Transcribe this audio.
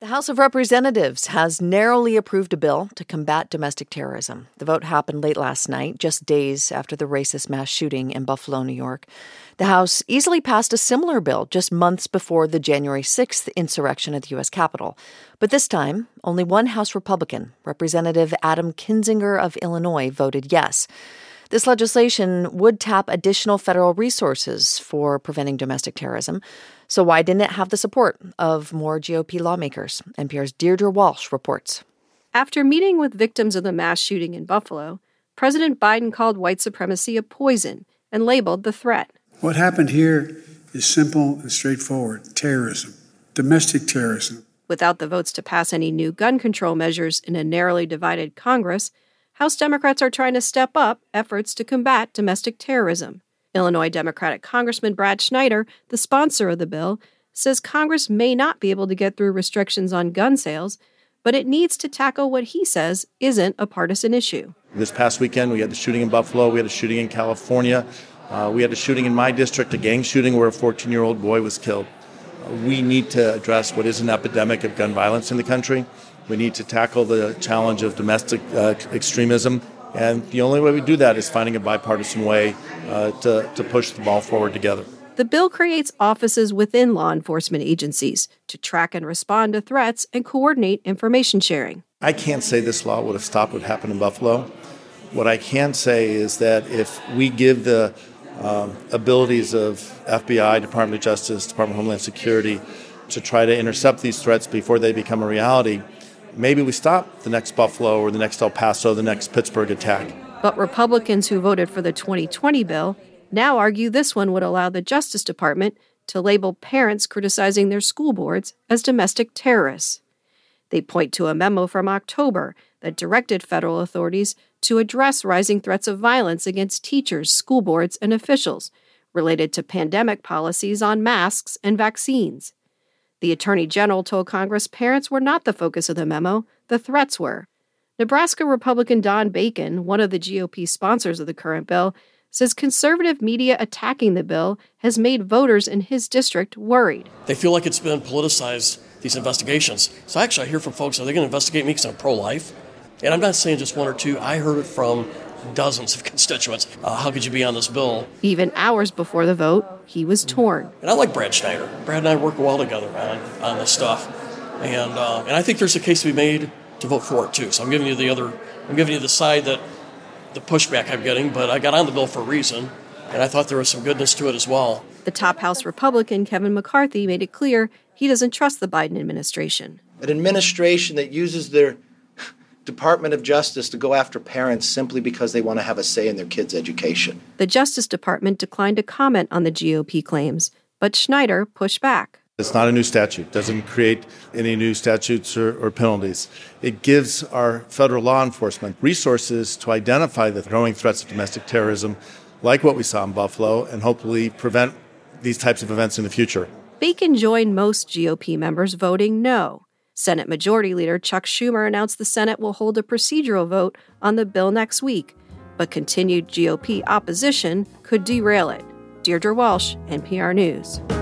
The House of Representatives has narrowly approved a bill to combat domestic terrorism. The vote happened late last night, just days after the racist mass shooting in Buffalo, New York. The House easily passed a similar bill just months before the January 6th insurrection at the U.S. Capitol. But this time, only one House Republican, Representative Adam Kinzinger of Illinois, voted yes. This legislation would tap additional federal resources for preventing domestic terrorism. So why didn't it have the support of more GOP lawmakers? NPR's Deirdre Walsh reports. After meeting with victims of the mass shooting in Buffalo, President Biden called white supremacy a poison and labeled the threat. What happened here is simple and straightforward: terrorism, domestic terrorism. Without the votes to pass any new gun control measures in a narrowly divided Congress, House Democrats are trying to step up efforts to combat domestic terrorism. Illinois Democratic Congressman Brad Schneider, the sponsor of the bill, says Congress may not be able to get through restrictions on gun sales, but it needs to tackle what he says isn't a partisan issue. This past weekend, we had the shooting in Buffalo, we had a shooting in California, we had a shooting in my district, a gang shooting where a 14-year-old boy was killed. We need to address what is an epidemic of gun violence in the country. We need to tackle the challenge of domestic extremism. And the only way we do that is finding a bipartisan way to push the ball forward together. The bill creates offices within law enforcement agencies to track and respond to threats and coordinate information sharing. I can't say this law would have stopped what happened in Buffalo. What I can say is that if we give the abilities of FBI, Department of Justice, Department of Homeland Security to try to intercept these threats before they become a reality, maybe we stop the next Buffalo or the next El Paso, the next Pittsburgh attack. But Republicans who voted for the 2020 bill now argue this one would allow the Justice Department to label parents criticizing their school boards as domestic terrorists. They point to a memo from October that directed federal authorities to address rising threats of violence against teachers, school boards, and officials related to pandemic policies on masks and vaccines. The Attorney General told Congress parents were not the focus of the memo, the threats were. Nebraska Republican Don Bacon, one of the GOP sponsors of the current bill, says conservative media attacking the bill has made voters in his district worried. They feel like it's been politicized, these investigations. So actually I hear from folks, are they going to investigate me because I'm pro-life? And I'm not saying just one or two. I heard it from dozens of constituents. How could you be on this bill? Even hours before the vote, he was torn. And I like Brad Schneider. Brad and I work well together on this stuff. And I think there's a case to be made to vote for it, too. So I'm giving you the side that the pushback I'm getting, but I got on the bill for a reason, and I thought there was some goodness to it as well. The top House Republican, Kevin McCarthy, made it clear he doesn't trust the Biden administration. An administration that uses their Department of Justice to go after parents simply because they want to have a say in their kids' education. The Justice Department declined to comment on the GOP claims, but Schneider pushed back. It's not a new statute. It doesn't create any new statutes or penalties. It gives our federal law enforcement resources to identify the growing threats of domestic terrorism, like what we saw in Buffalo, and hopefully prevent these types of events in the future. Bacon joined most GOP members voting no. Senate Majority Leader Chuck Schumer announced the Senate will hold a procedural vote on the bill next week, but continued GOP opposition could derail it. Deirdre Walsh, NPR News.